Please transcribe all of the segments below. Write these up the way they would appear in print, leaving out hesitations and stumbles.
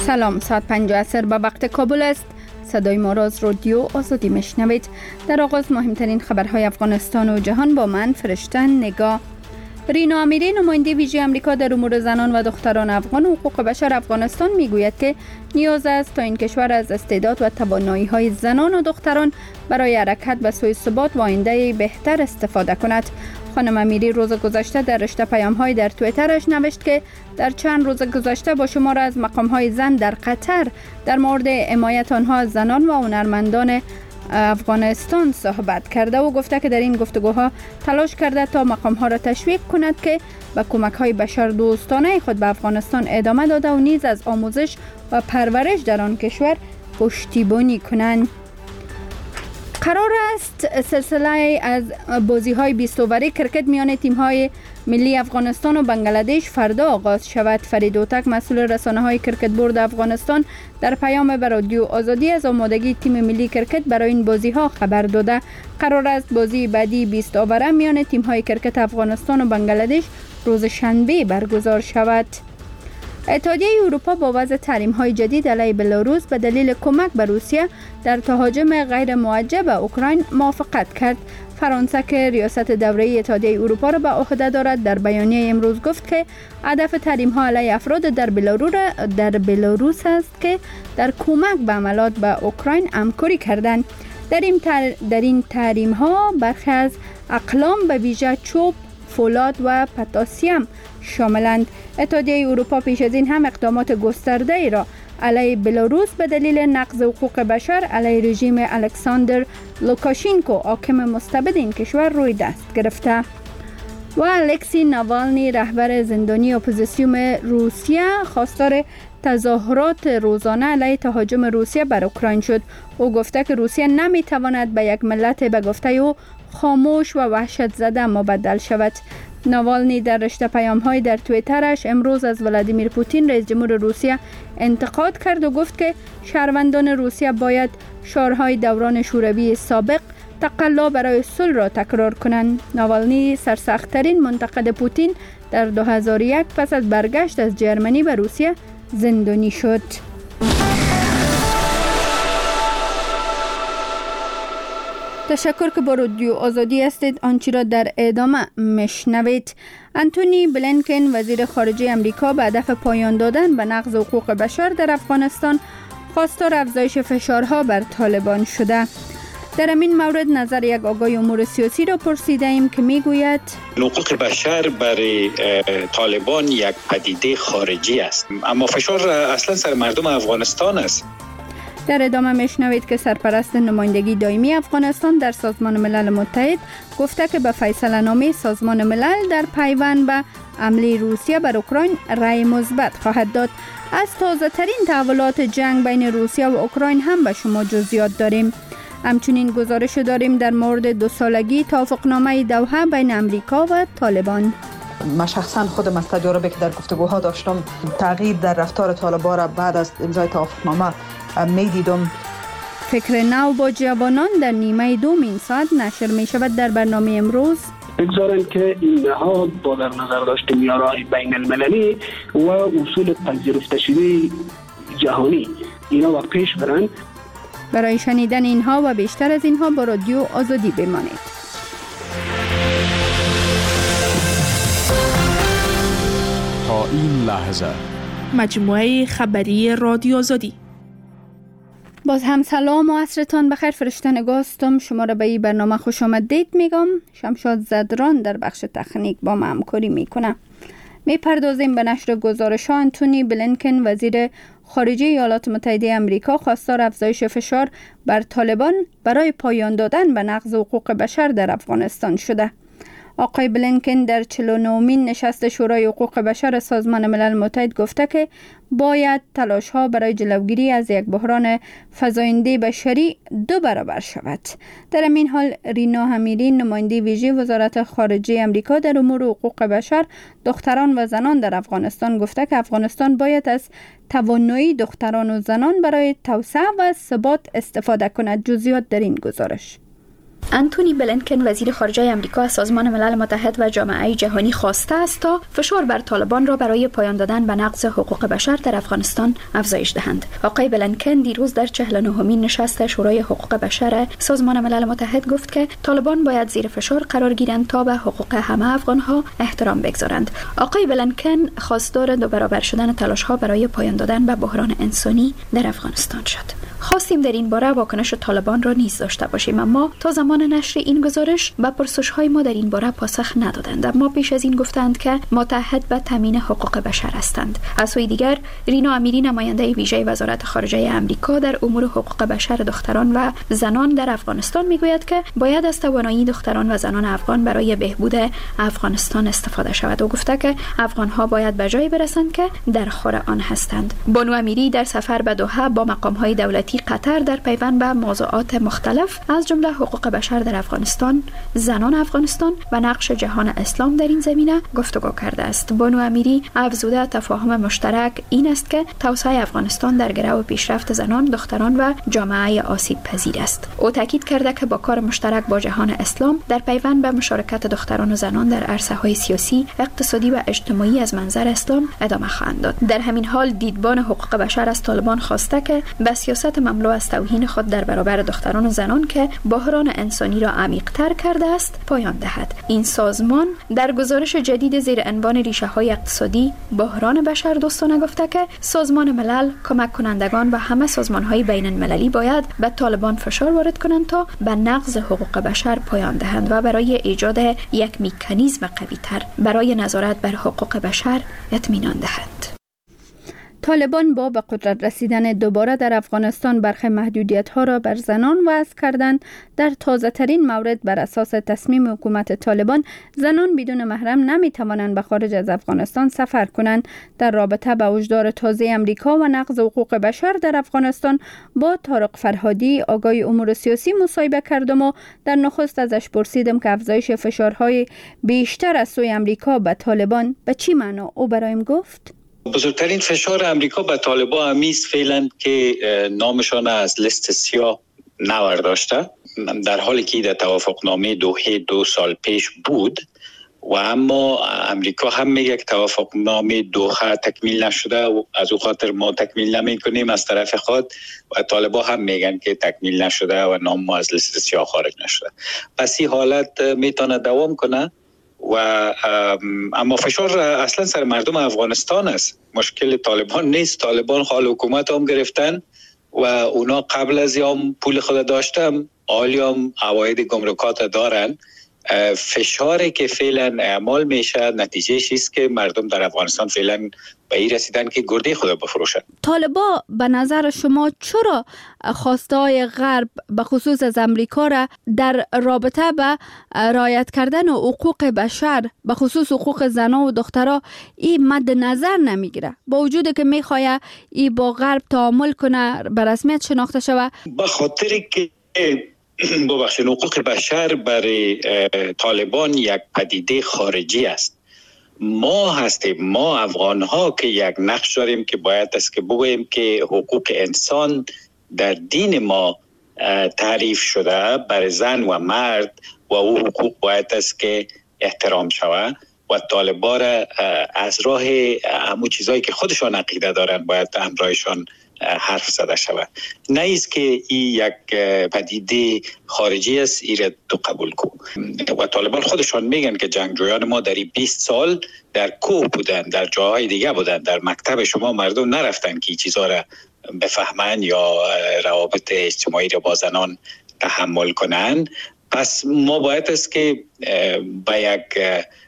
سلام، ساعت 5 عصر به وقت کابل است. صدای ما را از رادیو آزادی میشنوید. در آغاز مهمترین خبرهای افغانستان و جهان با من فرشته نگاه. رینا امیری نماینده ویژه امریکا در امور زنان و دختران افغان و حقوق بشر افغانستان میگوید که نیاز است تا این کشور از استعداد و توانایی‌های زنان و دختران برای حرکت به سوی ثبات و آینده بهتر استفاده کند. خانم امیری روز گذشته در رشته پیام‌های در توییترش نوشت که در چند روز گذشته با شمار از مقام‌های زن در قطر در مورد حمایت آنها از زنان و هنرمندان افغانستان صحبت کرده و گفته که در این گفتگوها تلاش کرده تا مقام‌ها را تشویق کند که به کمک‌های بشر دوستانه خود به افغانستان ادامه داده و نیز از آموزش و پرورش در آن کشور پشتیبانی کنند. قرار است سلسله از بازی‌های 20 اووری کرکت میان تیم‌های ملی افغانستان و بنگلادش فردا آغاز شود. فرید اوتک مسئول رسانه‌های کرکت بورد افغانستان در پیام به رادیو آزادی از آمادگی تیم ملی کرکت برای این بازی‌ها خبر داده. قرار است بازی بعدی 20 اووره میان تیم‌های کرکت افغانستان و بنگلادش روز شنبه برگزار شود. اتحادیه اروپا با وضع تحریم‌های جدید علیه بلاروس به دلیل کمک به روسیه در تهاجم غیر موجه به اوکراین موافقت کرد. فرانسه که ریاست دوره‌ای اتحادیه اروپا را به عهده دارد در بیانیه امروز گفت که هدف تحریم‌ها علیه افراد در بلاروس است که در کمک به عملیات به اوکراین همکاری کردند. در این تحریم‌ها برخی از اقلام به ویژه چوب، فولاد و پتاسیم شاملند. اتحادیه اروپا پیش از این هم اقدامات گسترده‌ای را علیه بلاروس به دلیل نقض حقوق بشر علیه رژیم الکساندر لوکاشنکو حاکم مستبد این کشور روی دست گرفته. و الکسی ناوالنی رهبر زندانی اپوزیسیون روسیه خواستار تظاهرات روزانه علیه تهاجم روسیه بر اوکراین شد. او گفته که روسیه نمیتواند به یک ملت به گفته او خاموش و وحشت زده مبدل شود. ناوالنی در رشته پیام‌های در توییترش امروز از ولادیمیر پوتین رئیس جمهور روسیه انتقاد کرد و گفت که شهروندان روسیه باید شعارهای دوران شوروی سابق تقلا برای صلح را تکرار کنند. ناوالنی سرسخت‌ترین منتقد پوتین در 2001 پس از برگشت از جرمنی به روسیه زندانی شد. تشکر که با رادیو آزادی هستید. آنچه را در ادامه میشنوید. انتونی بلینکن وزیر خارجه امریکا به هدف پایان دادن به نقض حقوق بشر در افغانستان خواستار افزایش فشارها بر طالبان شده. در این مورد نظر یک آگاه امور سیاسی را پرسیده ایم که میگوید حقوق بشر برای طالبان یک پدیده خارجی است، اما فشار اصلا سر مردم افغانستان است. در ادامه میشنوید که سرپرست نمایندگی دائمی افغانستان در سازمان ملل متحد گفته که به فیصله نامه سازمان ملل در پیوند به حمله روسیه بر اوکراین رأی مثبت خواهد داد. از تازه ترین تحولات جنگ بین روسیه و اوکراین هم به شما جزئیات داریم. همچنین گزارش داریم در مورد 2 سالگی توافقنامه دوحه بین امریکا و طالبان. من شخصا خودم از تجربه که در گفتگوها داشتم تغییر در رفتار طالبان را بعد از امضای توافقنامه میدیدم. فکر نو با جوانان در نیمه دوم این ساعت نشر می شود در برنامه امروز. بگذارند که این نهاد با در نظر داشت معیارهای بین المللی و اصول پذیرفته شده جهانی اینا با پیش برند. برای شنیدن اینها و بیشتر از اینها با رادیو آزادی بمانید. تا این لحظه مجموعه خبری رادیو آزادی. باز هم سلام و عصرتان بخیر. فرشته نگاه هستم. شما را به این برنامه خوش آمدید میگم. شمشاد زدران در بخش تکنیک با ما همکاری میکنه. میپردازیم به نشر گزارش ها. انتونی بلینکن وزیر خارجه ایالات متحده آمریکا خواستار افزایش فشار بر طالبان برای پایان دادن به نقض حقوق بشر در افغانستان شده. آقای بلینکن در 49مین نشست شورای حقوق بشر سازمان ملل متحد گفته که باید تلاش‌ها برای جلوگیری از یک بحران فزاینده بشری 2 برابر شود. در این حال رینا امیری نماینده ویژه وزارت خارجه آمریکا در امور حقوق بشر، دختران و زنان در افغانستان گفته که افغانستان باید از توانایی دختران و زنان برای توسعه و ثبات استفاده کند. جزئیات در این گزارش. انتونی بلینکن وزیر خارجه آمریکا از سازمان ملل متحد و جامعه جهانی خواسته است تا فشار بر طالبان را برای پایان دادن به نقض حقوق بشر در افغانستان افزایش دهند. آقای بلینکن دیروز در 49مین نشست شورای حقوق بشر سازمان ملل متحد گفت که طالبان باید زیر فشار قرار گیرند تا به حقوق همه افغانها احترام بگذارند. آقای بلینکن خواستار دو برابر شدن تلاش‌ها برای پایان دادن به بحران انسانی در افغانستان شد. خواستیم در این باره واکنش طالبان را نیز داشته باشیم، اما تا زمان نشر این گزارش به پرسش‌های ما در این باره پاسخ ندادند. اما پیش از این گفتند که متحد به تامین حقوق بشر هستند. از سوی دیگر رینا امیری نماینده ویژه وزارت خارجه آمریکا در امور حقوق بشر دختران و زنان در افغانستان میگوید که باید از توانایی دختران و زنان افغان برای بهبود افغانستان استفاده شود و گفته که افغان‌ها باید به جایی برسند که در خور آن هستند. بانو امیری در سفر به دوحه با مقام‌های دولتی قطر در پیوند به موضوعات مختلف از جمله حقوق بشر در افغانستان، زنان افغانستان و نقش جهان اسلام در این زمینه گفتگو کرده است. بانو امیری افزوده تفاهم مشترک این است که توسعه افغانستان در گرو پیشرفت زنان، دختران و جامعه آسیب پذیر است. او تاکید کرده که با کار مشترک با جهان اسلام در پیوند به مشارکت دختران و زنان در عرصه‌های سیاسی، اقتصادی و اجتماعی از منظر اسلام ادامه خواهند داد. در همین حال دیدبان حقوق بشر از طالبان خواسته که به سیاست مملو از توهین خود در برابر دختران و زنان که بحران انسانی را عمیق‌تر کرده است پایان دهد. این سازمان در گزارش جدید زیر عنوان ریشه‌های اقتصادی بحران بشر دوستانه گفته که سازمان ملل، کمک کنندگان و همه سازمان‌های بین‌المللی باید به طالبان فشار وارد کنند تا به نقض حقوق بشر پایان دهند و برای ایجاد یک مکانیزم قوی‌تر برای نظارت بر حقوق بشر اطمینان دهند. طالبان با به قدرت رسیدن دوباره در افغانستان برخی محدودیت‌ها را بر زنان وضع کردند. در تازه ترین مورد بر اساس تصمیم حکومت طالبان زنان بدون محرم نمی‌توانند به خارج از افغانستان سفر کنند. در رابطه با هشدار تازه امریکا و نقض حقوق بشر در افغانستان با طارق فرهادی آگاه امور سیاسی مصاحبه کردم و در نخست ازش پرسیدم که افزایش فشارهای بیشتر از سوی امریکا به طالبان به چی معنا. او برایم گفت: بزرگترین فشار امریکا به طالبان همیست فعلا که نامشان از لیست سیاه نورداشته، در حالی که در توافقنامه دوحه 2 سال پیش بود و اما امریکا هم میگه که توافقنامه دوحه تکمیل نشده و از او خاطر ما تکمیل نمی کنیم از طرف خود، و طالبان هم میگن که تکمیل نشده و نام ما از لیست سیاه خارج نشده. پس این حالت میتونه دوام کنه و اما فشار اصلا سر مردم افغانستان است. مشکل طالبان نیست. طالبان حال حکومت هم گرفتن و اونا قبل از هم پول خود داشتن، حالی هم عواید گمرکات دارن. فشاری که فعلا اعمال میشه نتیجهش است که مردم در افغانستان فعلا به این رسیدن که گرده خود بفروشن. طالبان به نظر شما چرا خواستای غرب به خصوص از امریکا را در رابطه به رعایت کردن حقوق بشر به خصوص حقوق زنان و دخترها این مد نظر نمیگیره، با وجودی که میخواه این با غرب تعامل کنه، به رسمیت شناخته شود؟ به خاطری که ببخشید حقوق بشر برای طالبان یک پدیده خارجی است. ما هستیم، ما افغان ها که یک نقش داریم که باید است که بگوییم که حقوق انسان در دین ما تعریف شده برای زن و مرد و او حقوق باید است که احترام شود و طالبان را از راه همون چیزایی که خودشان عقیده دارن باید همراهشان حرف زده شود. نه ایست که این یک پدیده خارجی است ایره تو قبول کن. و طالبان خودشان میگن که جنگجویان ما در 20 سال در کوه بودن، در جاهای دیگه بودن، در مکتب شما مردم نرفتن که این چیزها را بفهمن یا روابط اجتماعی را با زنان تحمل کنن. پس ما باید است که با یک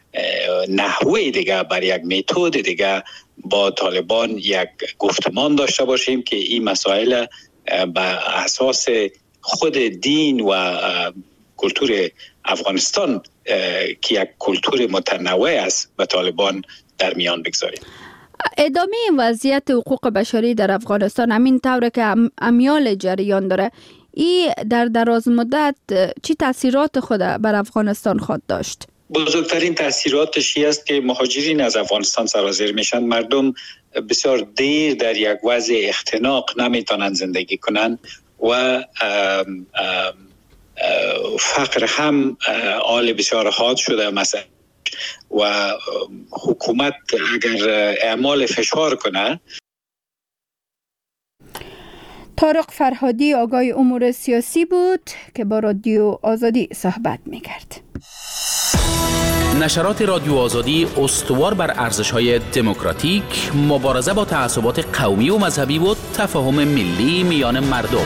نحوه دیگه، بر یک متد دیگه با طالبان یک گفتمان داشته باشیم که این مسائل به اساس خود دین و کلتور افغانستان که یک کلتور متنوع است به طالبان در میان بگذاریم. ادامه وضعیت حقوق بشری در افغانستان همین طوره که امیال جریان داره، این در دراز مدت چی تاثیرات خود بر افغانستان خواهد داشت؟ بزرگترین تاثیراتش است که مهاجرین از افغانستان سرازیر میشن. مردم بسیار دیر در یک وضع اختناق نمیتونن زندگی کنن و فقر هم آل بسیار حاد شده مثلا و حکومت اگر اعمال فشار کنه. طارق فرهادی آگاه امور سیاسی بود که با رادیو آزادی صحبت می‌کرد. نشرات رادیو آزادی استوار بر ارزش‌های دموکراتیک، مبارزه با تعصبات قومی و مذهبی و تفاهم ملی میان مردم.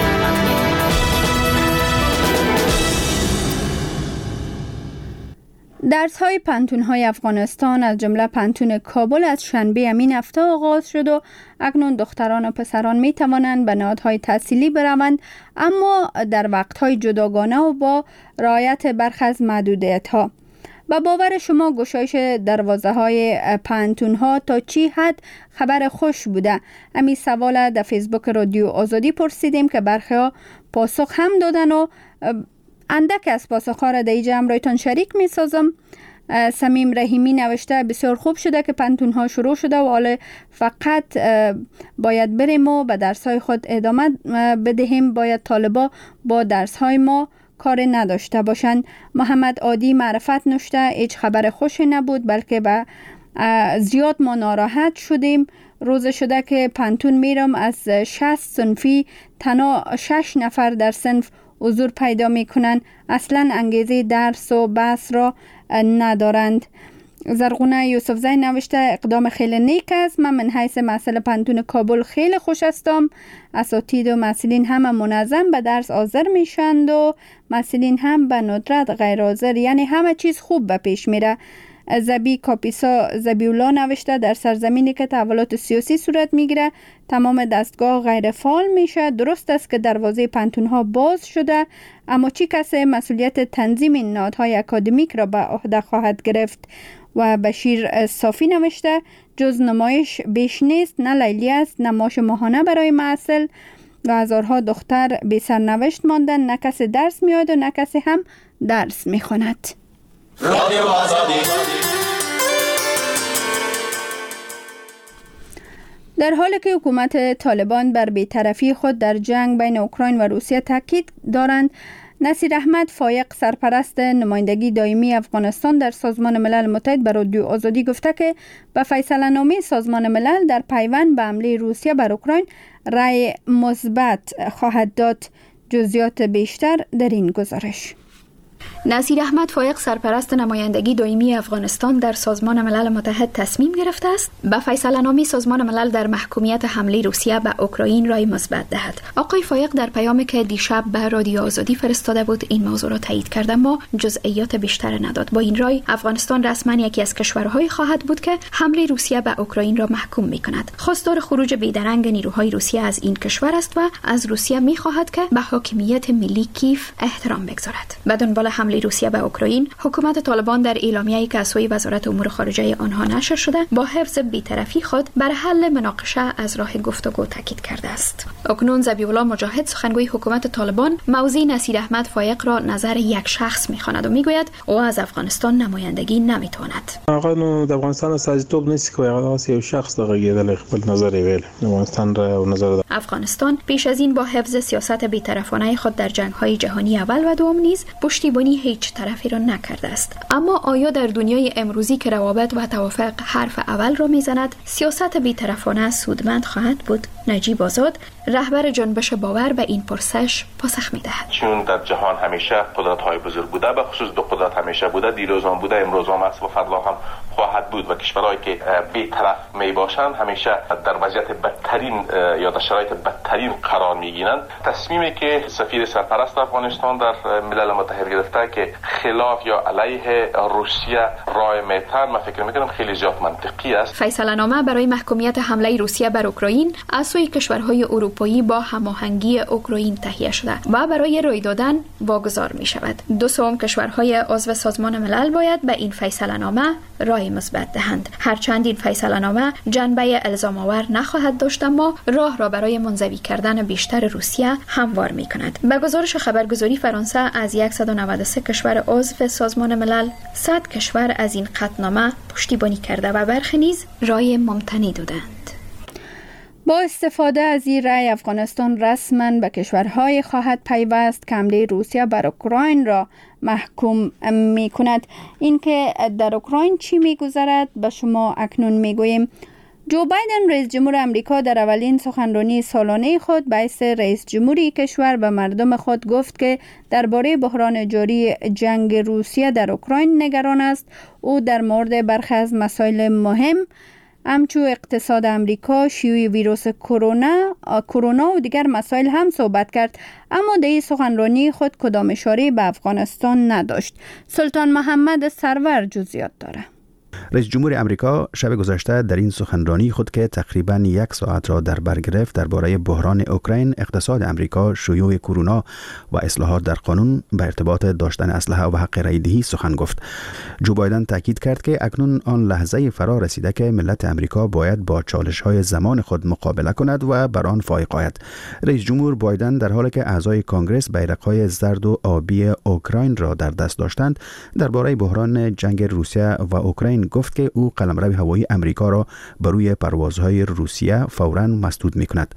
درس‌های پانتون‌های افغانستان از جمله پانتون کابل از شنبه همین هفته آغاز شد و اکنون دختران و پسران می‌توانند به نهادهای تحصیلی بروند، اما در وقت‌های جداگانه و با رعایت برخی از محدودیت‌ها. با باور شما گشایش دروازه‌های پانتون‌ها تا چی حد خبر خوش بوده؟ همین سوال در فیسبوک رادیو آزادی پرسیدیم که برخی‌ها پاسخ هم دادن و اندک از پاسخ‌ها را در اینجا همراهتان شریک می‌سازم. سمیم رحیمی نوشته بسیار خوب شده که پانتون‌ها شروع شده و حالا فقط باید بریم و به درس‌های خود ادامه بدهیم. باید طالبا با درس‌های ما کار نداشته باشند. محمد عادی معرفت نوشته هیچ خبر خوشی نبود، بلکه به زیاد ما ناراحت شدیم. روز شده که پانتون میرم از 60 صنفی تنها 6 نفر در صنف حضور پیدا میکنن، اصلا انگیزه درس و بحث را ندارند. زرغونه یوسفزی نوشته اقدام خیلی نیک است. من حیث مسئله پانتون کابل خیلی خوش هستم. اساتید و مسئولین هم منظم به درس حاضر میشند و مسئولین هم به ندرت غیر حاضر، یعنی همه چیز خوب به پیش میره. زبی کاپیسا زبیولا نوشته در سرزمینی که تحولات سیاسی صورت میگیره تمام دستگاه غیر فعال میشه. درست است که دروازه پانتون‌ها باز شده، اما چی کسی مسئولیت تنظیم این نهادهای اکادمیک را به عهده خواهد گرفت؟ و بشیر صافی نوشته جز نمایش بیش نیست، نه لیلی است نه ماش ماهانه برای محصل و هزارها دختر بی سرنوشت ماندن، نه کسی درس میاد و نه کسی هم درس میخواند. رادیو آزادی. در حالی که حکومت طالبان بر بی‌طرفی خود در جنگ بین اوکراین و روسیه تاکید دارند، نصیر احمد فایق سرپرست نمایندگی دائمی افغانستان در سازمان ملل متحد به رادیو آزادی گفته که به فیصله نامه سازمان ملل در پیوند به حمله روسیه بر اوکراین رأی مثبت خواهد داد. جزئیات بیشتر در این گزارش. نصیر احمد فایق سرپرست نمایندگی دائمی افغانستان در سازمان ملل متحد تصمیم گرفته است به فیصله نامه سازمان ملل در محکومیت حمله روسیه به اوکراین رای مثبت دهد. آقای فایق در پیامی که دیشب به رادیو آزادی فرستاده بود این موضوع را تایید کرده، اما جزئیات بیشتر نداد. با این رای افغانستان رسما یکی از کشورهای خواهد بود که حمله روسیه به اوکراین را محکوم می‌کند. خواستار خروج بیدرنگ نیروهای روسیه از این کشور است و از روسیه می‌خواهد که به حاکمیت ملی کیف احترام بگذارد. بدون حمله روسیه به اوکراین، حکومت طالبان در اعلامیه‌ای که از سوی وزارت امور خارجه آنها نشر شده با حفظ بی‌طرفی خود بر حل مناقشه از راه گفتگو تاکید کرده است. اکنون ذبیح‌الله مجاهد سخنگوی حکومت طالبان موضع نصیر احمد فایق را نظر یک شخص می‌خواند و می‌گوید او از افغانستان نمایندگی نمی‌تواند. آقا نو د افغانستان استازیتوب نیست که هغه یو شخص دغه کېدل خپل نظر ویل افغانستان را نظر. افغانستان پیش از این با حفظ سیاست بی‌طرفانه خود در جنگ‌های جهانی اول و دوم نیز پشتیبانی هیچ طرفی را نکرده است. اما آیا در دنیای امروزی که روابط و توافق حرف اول را میزند سیاست بی‌طرفانه سودمند خواهد بود؟ نجیب آزاد رهبر جنبش باور به این پرسش پاسخ میدهد. چون در جهان همیشه قدرت‌های بزرگ بوده، به خصوص دو قدرت همیشه بوده، دیروز هم بوده، امروز هم است و فردا هم خواهد بود و کشورهایی که بی‌طرف می باشند همیشه در وضعیت بدترین یا در شرایط بدترین قرار میگیرند. تصمیمی که سفیر سرپرست افغانستان در ملل متحد گرفته که خلاف یا علیه روسیه رای میتر، من فکر میکنم خیلی زیاد منطقی است. فیصله نامه برای محکومیت حمله روسیه بر اوکراین از سوی کشورهای اروپایی با هماهنگی اوکراین تهیه شده و برای رای دادن واگذار می شود. دو سوم کشورهای عضو سازمان ملل باید به این فیصله نامه رای مثبت دهند. هرچند این فیصله نامه جنبه الزام آور نخواهد داشت، اما راه را برای منزوی کردن بیشتر روسیه هموار می کند. به گزارش خبرگزاری فرانسه از 193 کشور عضو سازمان ملل 100 کشور از این قطعنامه پشتیبانی کرده و برخی نیز رای ممتنع دادند. با استفاده از این رأی افغانستان رسما به کشورهای خواهد پیوست که حمله روسیه بر اوکراین را محکوم می کند. اینکه در اوکراین چی می گذرد به شما اکنون می گوییم. جو بایدن رئیس جمهور امریکا در اولین سخنرانی سالانه خود به حیث رئیس جمهوری کشور به مردم خود گفت که درباره بحران جاری جنگ روسیه در اوکراین نگران است. او در مورد برخی از مسائل مهم همچو اقتصاد امریکا، شیوع ویروس کرونا و دیگر مسائل هم صحبت کرد، اما در این سخنرانی خود کدام اشاره به افغانستان نداشت. سلطان محمد سرور جزئیات داره. رئیس جمهور امریکا شب گذشته در این سخنرانی خود که تقریباً 1 ساعت را در بر گرفت درباره بحران اوکراین، اقتصاد امریکا، شیوع کرونا و اصلاحات در قانون به ارتباط داشتن اسلحه و حق رای دهی سخن گفت. جو بایدن تاکید کرد که اکنون آن لحظه فرا رسیده که ملت امریکا باید با چالش‌های زمان خود مقابله کند و بر آن فائق آید. رئیس جمهور بایدن در حالی که اعضای کنگره بیرق‌های زرد و آبی اوکراین را در دست داشتند، درباره بحران جنگ روسیه و اوکراین گفت که او قلمرو هوایی امریکا را بر روی پروازهای روسیه فوراً مسدود می‌کند.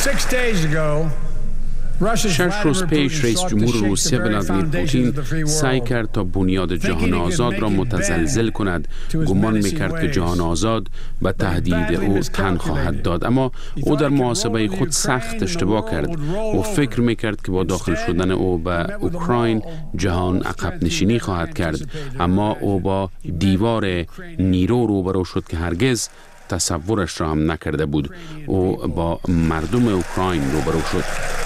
6 روز پیش رئیس جمهور روسیه ولادیمیر پوتین سعی کرد تا بنیاد جهان آزاد را متزلزل کند. گمان می‌کرد که جهان آزاد به تهدید او تن خواهد داد، اما او در محاسبه خود سخت اشتباه کرد. او فکر می‌کرد که با داخل شدن او به اوکراین جهان عقب نشینی خواهد کرد، اما او با دیوار نیرو روبرو شد که هرگز تصورش را هم نکرده بود. او با مردم اوکراین روبرو شد.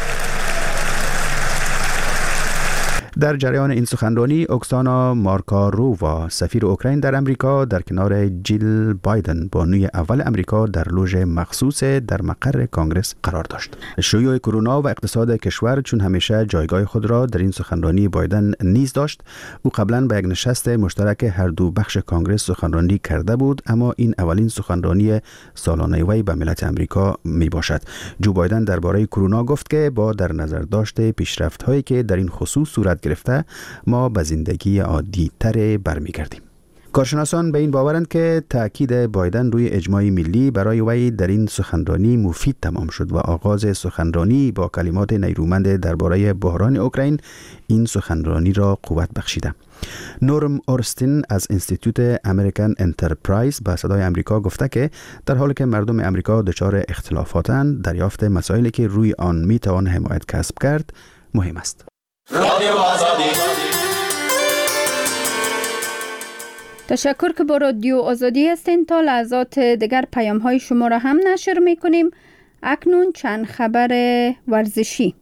در جریان این سخنرانی، اوکسانا مارکارووا سفیر اوکراین در امریکا در کنار جیل بایدن بانوی اول امریکا در لوژ مخصوص در مقر کانگرس قرار داشت. شیوع کرونا و اقتصاد کشور چون همیشه جایگاه خود را در این سخنرانی بایدن نیز داشت. او قبلا به یک نشست مشترک هر دو بخش کانگرس سخنرانی کرده بود، اما این اولین سخنرانی سالانه وی به ملت امریکا می باشد. جو بایدن درباره کرونا گفت که با در نظر داشت پیشرفت‌هایی که در این خصوص صورت گرفته، ما به زندگی عادی تر برمیگردیم. کارشناسان به این باورند که تأکید بایدن روی اجماع ملی برای وی در این سخنرانی مفید تمام شد و آغاز سخنرانی با کلمات نیرومند درباره بحران اوکراین این سخنرانی را قوت بخشیده. نورم اورستین از انستیتوت امریکن انترپرایز به صدای امریکا گفته که در حالی که مردم امریکا دچار اختلافاتند، دریافت مسائلی که روی آن میتوان حمایت کسب کرد مهم است. تشکر که با رادیو آزادی هستین. تا لحظات دیگر پیام های شما را هم نشر میکنیم. اکنون چند خبر ورزشی.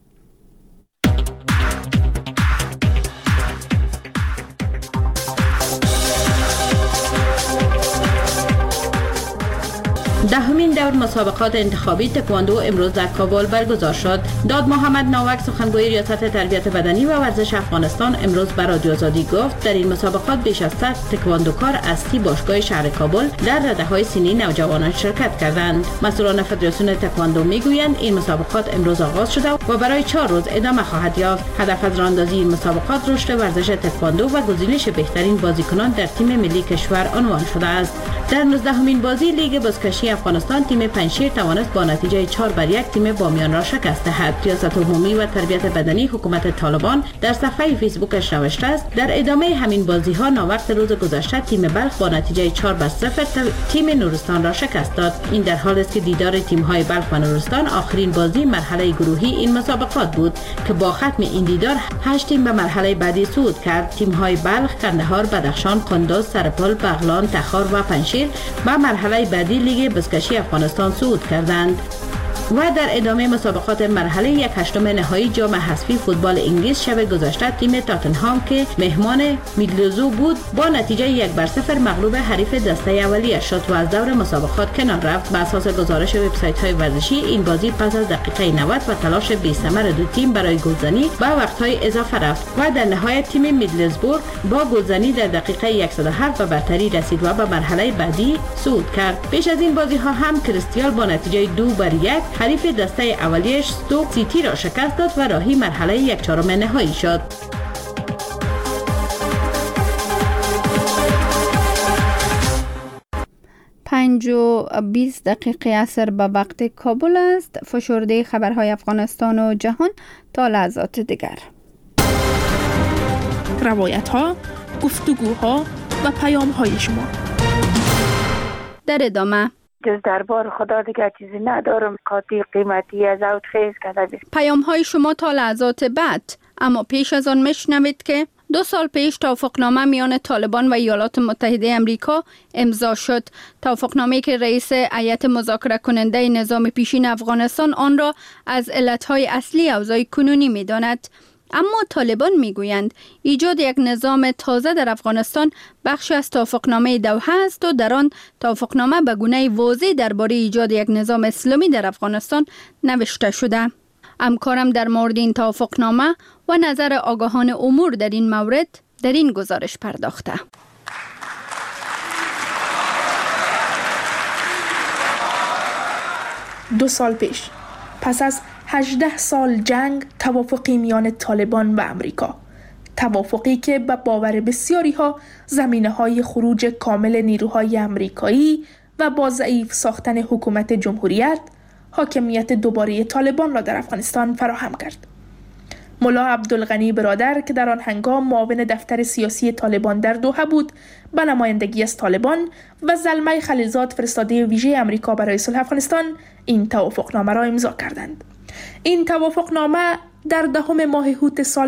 دهمین دور مسابقات انتخابی تکواندو امروز در کابل برگزار شد. داد محمد ناوک سخنگوی ریاست تربیت بدنی و ورزش افغانستان امروز بر رادیو آزادی گفت در این مسابقات بیش از 100 تکواندوکار از 30 باشگاه شهر کابل در رده‌های سنی نوجوانان شرکت کردند. مسئولان فدراسیون تکواندو میگویند این مسابقات امروز آغاز شده و برای 4 روز ادامه خواهد یافت. هدف از راهاندازی این مسابقات رشد ورزش تکواندو و گزینش بهترین بازیکنان در تیم ملی کشور عنوان شده است. در 19مین بازی لیگ بازکشی افغانستان تیم پنجشیر توانست با نتیجه 4-1 تیم بامیان را شکست دهد. ریاست عمومی و تربیت بدنی حکومت طالبان در صفحه فیسبوکش نوشته است در ادامه همین بازی ها ناوقت روز گذشته تیم بلخ با نتیجه 4-0 تیم نورستان را شکست داد. این در حالی است که دیدار تیم های بلخ و نورستان آخرین بازی مرحله گروهی این مسابقات بود که با ختم این دیدار 8 تیم به مرحله بعدی صعود کرد. تیم های بلخ، کندهار، بدخشان، قندوز، سرپل، بغلان، تخار و پنجشیر به مرحله بعدی لیگ بازکشی افغانستان صعود کردند. و در ادامه مسابقات مرحله 1/8 نهایی جام حذفی فوتبال انگلیس شب گذشته تیم تاتنهام که مهمان میدلزو بود با نتیجه 1-0 مغلوب حریف دسته اولیه شد و از دور مسابقات کنار رفت. بر اساس گزارش وبسایت‌های ورزشی این بازی پس از دقیقه 90 و تلاش بی‌ثمر دو تیم برای گلزنی به وقت‌های اضافه رفت و در نهایت تیم میدلزبورگ با گلزنی در دقیقه 107 به برتری رسید و به مرحله بعدی صعود کرد. پیش از این بازی‌ها هم کریستیال با نتیجه 2-1 حریف دسته اولیش ستوک سیتی را شکست داد و راهی مرحله 1/4 نهایی شد. 5:20 عصر به وقت کابل است. فشرده خبرهای افغانستان و جهان تا لحظات دیگر. روایت ها، گفتگوها و پیام های شما. در ادامه جز دربار خدا دیگر چیزی ندارم. قاطی قیمتی از اوت خیز کرده. پیام های شما تا لحظات بعد. اما پیش از آن میشنوید که 2 سال پیش توافقنامه میان طالبان و ایالات متحده امریکا امضا شد. توافقنامه‌ای که رئیس هیئت مذاکره کننده نظام پیشین افغانستان آن را از علتهای اصلی اوضاع کنونی می‌داند. اما طالبان میگویند ایجاد یک نظام تازه در افغانستان بخشی از توافقنامه دوحه است و در آن توافقنامه به گونه واضح درباره ایجاد یک نظام اسلامی در افغانستان نوشته شده. همکارم در مورد این توافقنامه و نظر آگاهان امور در این مورد در این گزارش پرداخته. 2 سال پیش، پس از 18 سال جنگ، توافقی میان طالبان و امریکا، توافقی که به باور بسیاری ها زمینه‌های خروج کامل نیروهای امریکایی و با ضعیف ساختن حکومت جمهوریت، حاکمیت دوباره طالبان را در افغانستان فراهم کرد. ملا عبدالغنی برادر که در آن هنگام معاون دفتر سیاسی طالبان در دوحه بود، به نمایندگی از طالبان و زلمه خلیلزاد فرستاده ویژه امریکا برای صلح افغانستان این توافقنامه را امضا کردند. این توافقنامه در 10 ماه هوت سال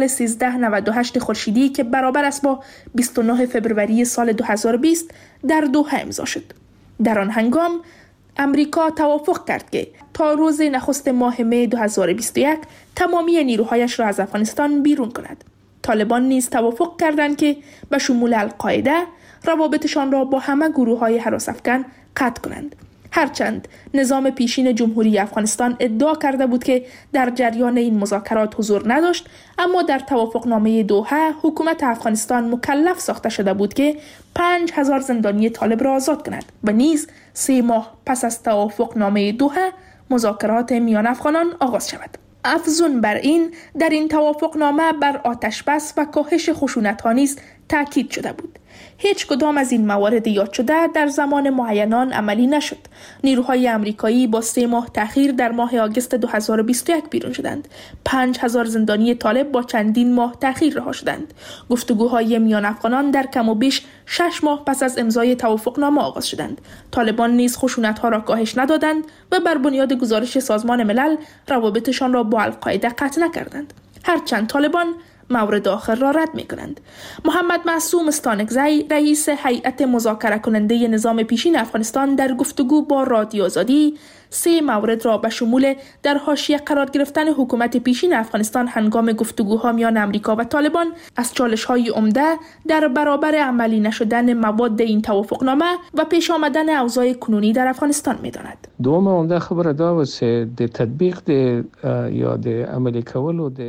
1398 خورشیدی که برابر است با 29 فوریه سال 2020 در دوحه امضا شد. در آن هنگام امریکا توافق کرد که تا روز نخست ماه می 2021 تمامی نیروهایش را از افغانستان بیرون کند. طالبان نیز توافق کردند که به شمول القاعده روابطشان را با همه گروه‌های هراس افکن قطع کنند. هرچند نظام پیشین جمهوری افغانستان ادعا کرده بود که در جریان این مذاکرات حضور نداشت، اما در توافقنامه دوحه حکومت افغانستان مکلف ساخته شده بود که 5000 زندانی طالب را آزاد کند و نیز 3 ماه پس از توافقنامه دوحه مذاکرات میان افغانان آغاز شود. افزون بر این، در این توافقنامه بر آتش بس و کاهش خشونت‌ها نیز تاکید شده بود. هیچ کدام از این موارد یاد شده در زمان معینان عملی نشد. نیروهای امریکایی با 3 ماه تأخیر در ماه آگوست 2021 بیرون شدند. 5000 زندانی طالب با چندین ماه تأخیر رها شدند. گفتگوهای میان افغانان در کم و بیش 6 ماه پس از امضای توافقنامه آغاز شدند. طالبان نیز خشونت‌ها را کاهش ندادند و بر بنیاد گزارش سازمان ملل روابطشان را با القاعده قطع نکردند. هرچند طالبان مورد آخر را رد می کنند. محمد معصوم استانکزی، رئیس هیئت مذاکره کننده نظام پیشین افغانستان، در گفتگو با رادیو آزادی 3 مورد را به شمول در حاشیه قرار گرفتن حکومت پیشین افغانستان هنگام گفتگوها میان امریکا و طالبان از چالش‌های عمده در برابر عملی نشدن مواد این توافقنامه و پیش آمدن اوضاع کنونی در افغانستان می‌داند. دوم عمده خبره دا و سه د تطبیق د یا د عملی کولو د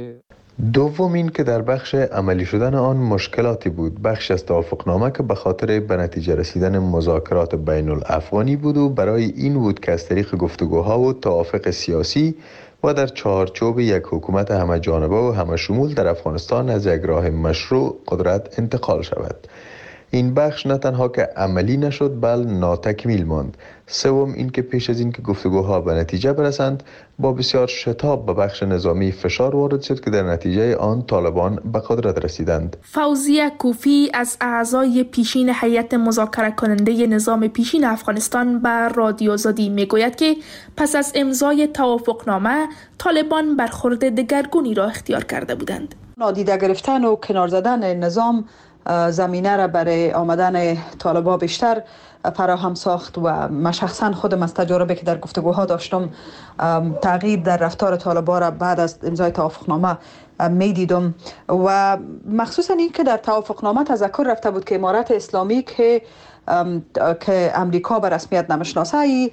دوم این که در بخش عملی شدن آن مشکلاتی بود. بخش از توافقنامه که به خاطر به نتیجه رسیدن مذاکرات بین الافغانی بود و برای این بود که از طریق گفتگوها و توافق سیاسی و در چارچوب یک حکومت همه جانبه و همه شمول در افغانستان از یک راه مشروع قدرت انتقال شود. این بخش نه تنها که عملی نشد بل ناتکمیل ماند. سوم این که پیش از این که گفتگوها به نتیجه برسند با بسیار شتاب به بخش نظامی فشار وارد شد که در نتیجه آن طالبان به قدرت رسیدند. فوزیه کوفی از اعضای پیشین هیئت مذاکره کننده نظام پیشین افغانستان به رادیو آزادی میگوید که پس از امضای توافقنامه طالبان برخورد دگرگونی را اختیار کرده بودند. نادیده گرفتن و کنار زدن نظام زمینه را برای آمدن طالبان بیشتر فراهم ساخت و من شخصا خودم از تجربه که در گفتگوها داشتم تغییر در رفتار طالبان را بعد از امضای توافقنامه می دیدم و مخصوصا این که در توافقنامه تذکر رفته بود که امارت اسلامی که امریکا به رسمیت نمیشناسه،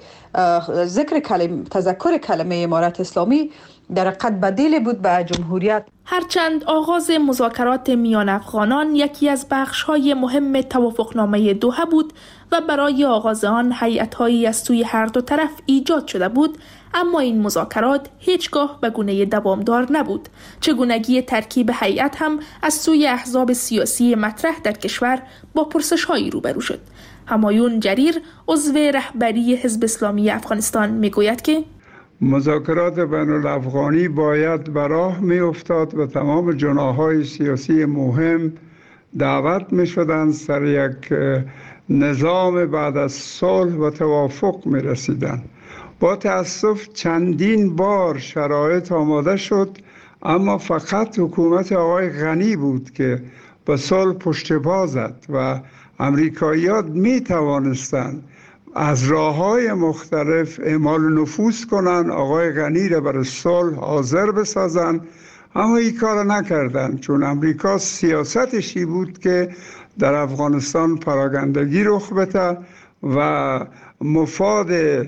تذکر کلمه امارت اسلامی در حقیقت بدیل بود به جمهوریت. هرچند آغاز مذاکرات میان افغانان یکی از بخش‌های مهم توافقنامه دوحه بود و برای آغاز آن هیئت‌هایی از سوی هر دو طرف ایجاد شده بود، اما این مذاکرات هیچگاه به گونه دوامدار نبود. چگونگی ترکیب هیئت هم از سوی احزاب سیاسی مطرح در کشور با پرسش‌هایی روبرو شد. همایون جریر عضو رهبری حزب اسلامی افغانستان میگوید که مذاکرات بین الافغانی باید به راه می افتاد و تمام جناح‌های سیاسی مهم دعوت می شدند سر یک نظام بعد از صلح و توافق می رسیدند. با تأسف چندین بار شرایط آماده شد، اما فقط حکومت آقای غنی بود که به صلح پشت پا زد و امریکایی‌ها می توانستند از راه‌های مختلف اعمال نفوذ کنند، آقای غنی را برای صلح حاضر بسازند، اما این کار نکردند، چون امریکا سیاستشی بود که در افغانستان پراگندگی رخ بده و مفاد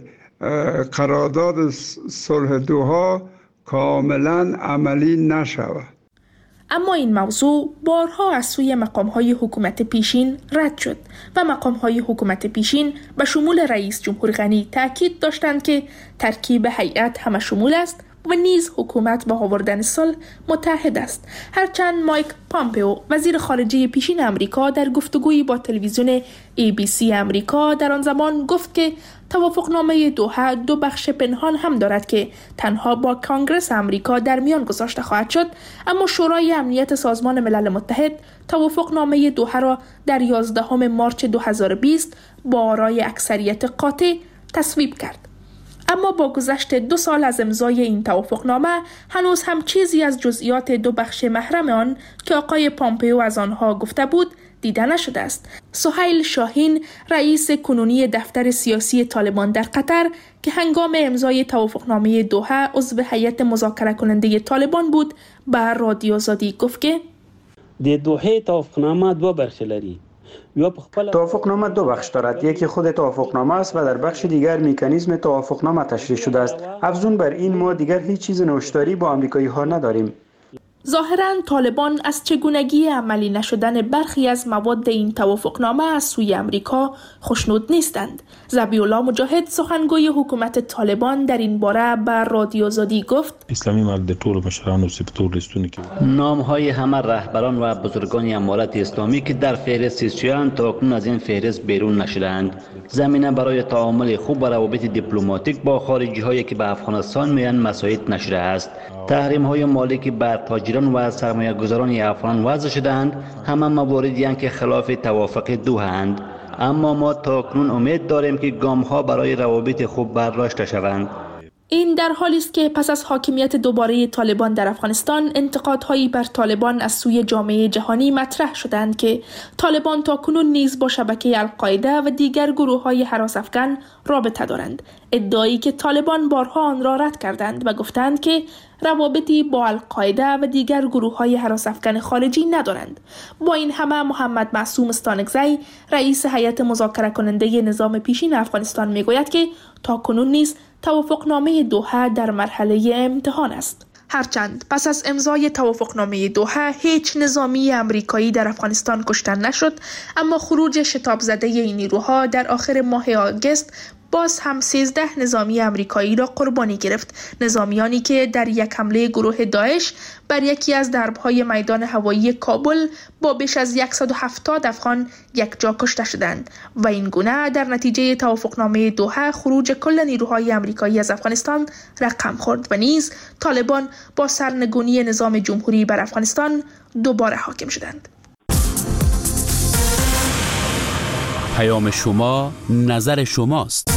قرارداد صلح دوحا کاملا عملی نشود. اما این موضوع بارها از سوی مقام‌های حکومت پیشین رد شد و مقام‌های حکومت پیشین به شمول رئیس جمهور غنی تاکید داشتند که ترکیب هیئت همه شمول است و نیز حکومت با آوردن صلح متحد است. هرچند مایک پامپئو وزیر خارجه پیشین امریکا در گفتگویی با تلویزیون ABC امریکا در آن زمان گفت که توافقنامه دوحه دو بخش پنهان هم دارد که تنها با کانگرس امریکا در میان گذاشته خواهد شد، اما شورای امنیت سازمان ملل متحد توافقنامه دوحه را در 11 مارس 2020 با آرای اکثریت قاطع تصویب کرد. اما با گذشت 2 سال از امضای این توافقنامه هنوز هم چیزی از جزئیات دو بخش محرم آن که آقای پامپئو از آنها گفته بود دیده نشده است. سهیل شاهین رئیس کنونی دفتر سیاسی طالبان در قطر که هنگام امضای توافقنامه دوحه عضو هیئت مذاکره کننده طالبان بود به رادیو آزادی گفت که د دوحه توافقنامه دو بخش لري. توافقنامه دو بخش دارد، یکی خود توافقنامه است و در بخش دیگر مکانیزم توافقنامه تشریح شده است. افزون بر این ما دیگر هیچ چیز نوشتاری با آمریکایی ها نداریم. ظاهراً طالبان از چگونگی عملی نشدن برخی از مواد این توافقنامه از سوی امریکا خوشنود نیستند. ذبیح الله مجاهد سخنگوی حکومت طالبان در این باره به رادیو آزادی گفت اسلامی مرد ټول مشرانو سپتور لیستونه کې نام‌های همه رهبران و بزرگان امارت اسلامی که در فهرست چیان تا اکنون از این فهرست بیرون نشدند. زمینه برای تعامل خوب و روابط دیپلماتیک با خارجی‌هایی که به افغانستان میان مساعد نشده است. تحریم‌های مالی که بر تاجران و سرمایه‌گذاران افغان وضع شدند همه مواردی هستند که خلاف توافق دوحه اند، اما ما تا کنون امید داریم که گام‌ها برای روابط خوب برداشته شوند. این در حالی است که پس از حاکمیت دوباره طالبان در افغانستان انتقادهایی بر طالبان از سوی جامعه جهانی مطرح شدند که طالبان تا کنون نیز با شبکه القاعده و دیگر گروه‌های هراس افغان رابطه دارند، ادعایی که طالبان بارها آن را رد کردند و گفتند که روابطی با القاعده و دیگر گروه‌های هراس افغان خارجی ندارند. با این همه محمد معصوم استانکزی رئیس هیئت مذاکره کننده نظام پیشین افغانستان میگوید که تا کنون نیز توافقنامه دوحه در مرحله امتحان است. هرچند پس از امضای توافقنامه دوحه هیچ نظامی امریکایی در افغانستان کشته نشد، اما خروج شتاب زده این نیروها در آخر ماه آگوست باز هم 13 نظامی امریکایی را قربانی گرفت، نظامیانی که در یک حمله گروه داعش بر یکی از درب‌های میدان هوایی کابل با بیش از 170 افغان یک جا کشته شدند و این گونه در نتیجه توافقنامه دوحه خروج کل نیروهای امریکایی از افغانستان رقم خورد و نیز طالبان با سرنگونی نظام جمهوری بر افغانستان دوباره حاکم شدند. پیام شما نظر شماست.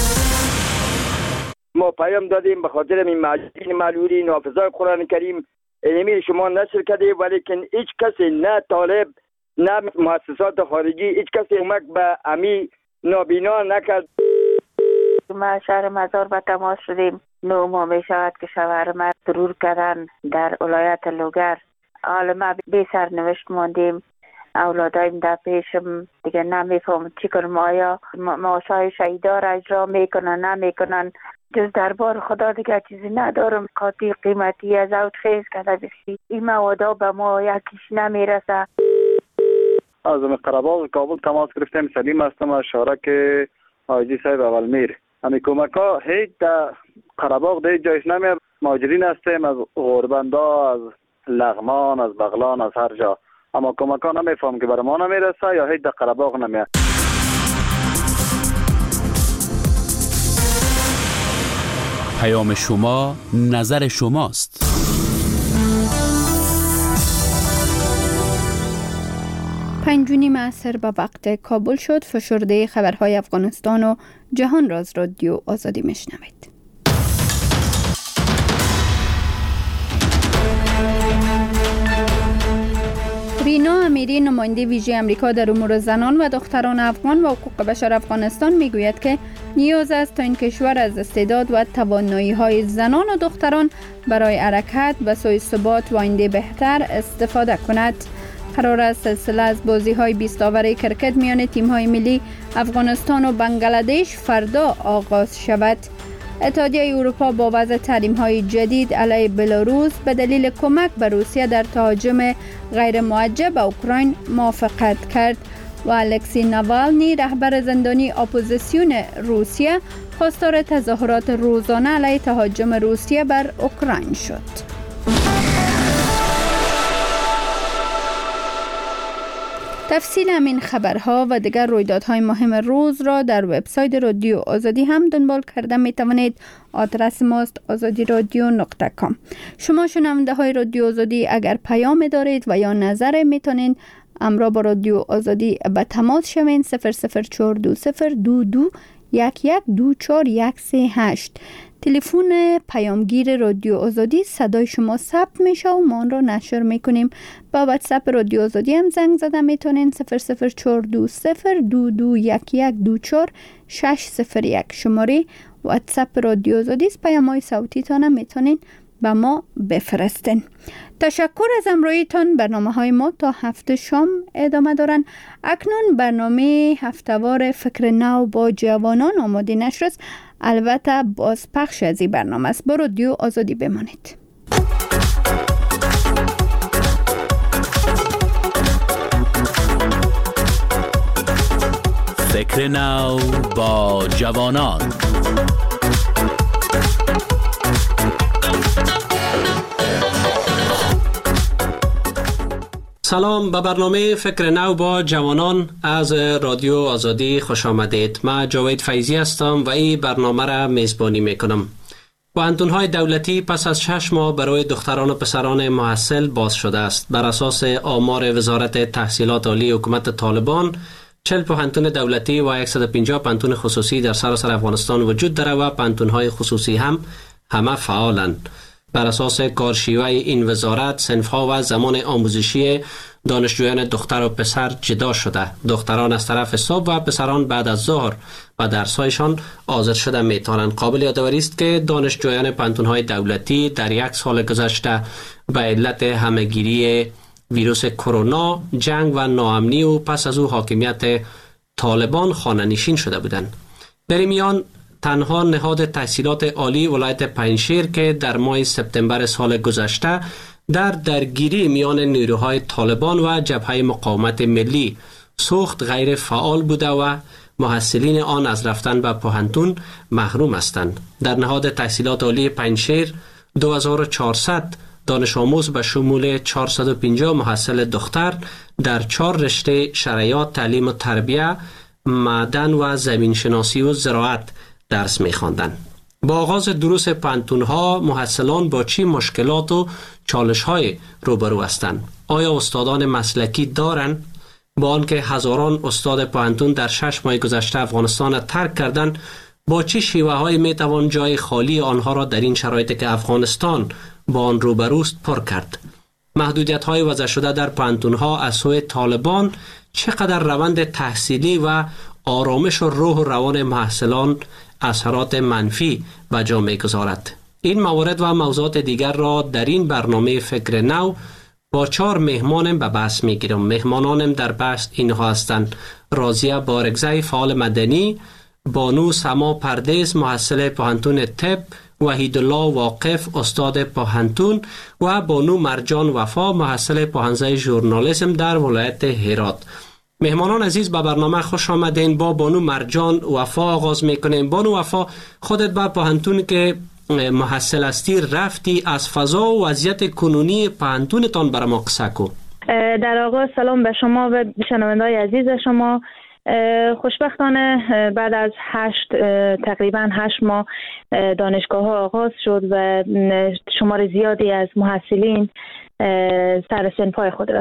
ما پیام دادیم به خاطر این معلولی نافذای قرآن کریم اینمی شما نشر کرده، ولیکن هیچ کسی نه طالب نه مؤسسات خارجی هیچ کسی کمک به امی نابینا نکرد. ما شهر مزار به تماس شدیم. 9 ماه می شود که شوهر ما ضرور کردن در ولایت لوگر. حالا ما بی سرنوشت ماندیم. اولادایم در پیشم دیگه نمیفهم چی کنم، آیا معاشای شهیدا را اجرا میکنن نمیکنن. جز دربار خدا دیگه چیزی ندارم. قاطی قیمتی از اوت خیز کرده بسی این موادا به ما یکیش نمیرسه. از قره‌باغ کابل تماس گرفتیم. سلیم هستم از شارک حاجی صاحب اولمیر. همی کمک ها هیچ قره‌باغ در جایش نمیاد. مهاجرین هستیم از غوربندا، از لغمان، از بغلان، از هر جا. اما کمکان نمیفهم که برای ما نمیرسه یا هیچ در قره‌باغ نمیاد. پیام شما، نظر شماست. 5:30 عصر به وقت کابل شد. فشرده خبرهای افغانستان و جهان را از رادیو آزادی میشنوید. رینا امیری، نماینده ویژه امریکا در امور زنان و دختران افغان و حقوق بشر افغانستان، میگوید که نیاز است تا این کشور از استعداد و توانایی‌های زنان و دختران برای حرکت و سوی ثبات و آینده بهتر استفاده کند. قرار است سلسله از بازی‌های 20 اوور کرکت میان تیم‌های ملی افغانستان و بنگلادش فردا آغاز شود. اتحادیه اروپا با وضع تحریم‌های جدید علیه بلاروس به دلیل کمک به روسیه در تهاجم غیر موجه به اوکراین موافقت کرد و الکسی ناوالنی، رهبر زندانی اپوزیسیون روسیه، خواستار تظاهرات روزانه علیه تهاجم روسیه بر اوکراین شد. تفصیل همین خبرها و دیگر رویدادهای مهم روز را در وبسایت رادیو آزادی هم دنبال کرده می توانید. آدرس ماست azadiradio.com. شما شنونده های رادیو آزادی اگر پیام دارید و یا نظر میتونید همراه با رادیو آزادی به تماس شوین. 0042022112438. تلفن پیامگیر رادیو آزادی، صدای شما ثبت میشه و ما آن را نشر میکنیم. با واتساپ رادیو آزادی هم زنگ زده میتونین. 004202211240601 شماره واتساپ رادیو آزادی است. پیام‌های صوتی تان میتونین به ما بفرستین. تشکر از همراهیتان. برنامه‌های ما تا هفته شام ادامه دارن. اکنون برنامه هفتهوار فکر نو با جوانان آماده نشر است. البته بازپخش از این برنامه است. با رادیو آزادی بمانید. فکر نو با جوانان. سلام، به برنامه فکر نو با جوانان از رادیو آزادی خوش آمدید. من جاوید فیضی هستم و این برنامه را میزبانی میکنم. پوهنتون‌های دولتی پس از 6 ماه برای دختران و پسران محصل باز شده است. بر اساس آمار وزارت تحصیلات عالی حکومت طالبان، 40 پوهنتون دولتی و 150 پوهنتون خصوصی در سراسر افغانستان وجود دارد و پوهنتون‌های خصوصی هم همه فعالند. بر اساس کارشیوه این وزارت، صنف‌ها و زمان آموزشی دانشجویان دختر و پسر جدا شده. دختران از طرف صبح و پسران بعد از ظهر و درس‌هایشان حاضر شده می‌توانند. قابل یادآوری است که دانشجویان پوهنتون‌های دولتی در 1 سال گذشته به علت همه‌گیری ویروس کرونا، جنگ و ناامنی و پس از او حاکمیت طالبان خانه‌نشین شده بودند. در این میان تنها نهاد تحصیلات عالی ولایت پنجشیر که در ماه سپتامبر سال گذشته در درگیری میان نیروهای طالبان و جبهه مقاومت ملی سوخت غیر فعال بوده و محصلین آن از رفتن به پوهنتون محروم هستند. در نهاد تحصیلات عالی پنجشیر 2400 دانش آموز به شمول 450 محصل دختر در 4 رشته شرایط، تعلیم و تربیه، معدن و زمین شناسی و زراعت درس می‌خواندند. با آغاز دروس پوهنتون‌ها محصلان با چه مشکلات و چالش‌های روبرو هستند؟ آیا استادان مسلکی دارند؟ با آنکه هزاران استاد پوهنتون در 6 ماه گذشته افغانستان را ترک کردند، با چه شیوه‌هایی می‌توان جای خالی آنها را در این شرایطی که افغانستان با آن روبروست پر کرد؟ محدودیت‌های وضع شده در پوهنتون‌ها از سوی طالبان چقدر روند تحصیلی و آرامش و روح و روان محصلان اثرات منفی به جا می‌گذارد؟ این موارد و موضوعات دیگر را در این برنامه فکر نو با 4 مهمانم به بحث می‌گیرم. مهمانانم در بحث اینها هستند: راضیه بارگزی، فعال مدنی، بانو سما پردیس، محصل پوهنتون طب، وحیدالله واقف، استاد پوهنتون، و بانو مرجان وفا، محصل پوهنځی ژورنالیسم در ولایت هرات. مهمانان عزیز به برنامه خوش آمدین. با بانو مرجان وفا آغاز میکنیم. بانو وفا، خودت به پوهنتون که محصل هستی رفتی از فضا و وضعیت کنونی پانتونتان برای ما قصه کو. در آغاز سلام به شما و شنونده‌های عزیز شما. خوشبختانه بعد از تقریبا 8 ماه دانشگاه ها آغاز شد و شمار زیادی از محصلین سر سنفای خود را